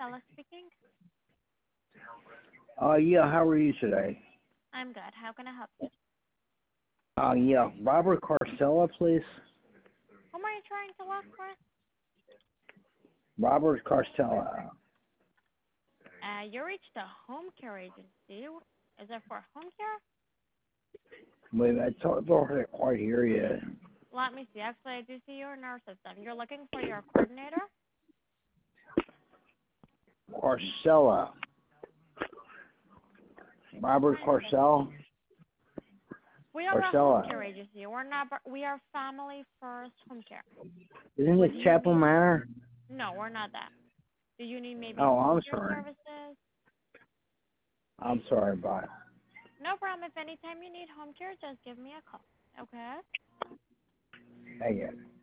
Stella speaking. Yeah, how are you today? I'm good. How can I help you? Yeah, Robert Carcella, please. Whom are you trying to look for? Robert Carcella. You reached the home care agency. Is it for home care? Wait, I don't quite hear you. Let me see. Actually, I do see your nurse system. You're looking for your coordinator? Carcella. Robert Carcel? We are a home Carcella. care agency. We're not. We are Family First Home Care. Isn't Would it you Chapel need? Manor? No, we're not that. Do you need maybe Oh, home I'm care sorry. services? I'm sorry, bye. No problem. If anytime you need home care, just give me a call. Okay? Thank you.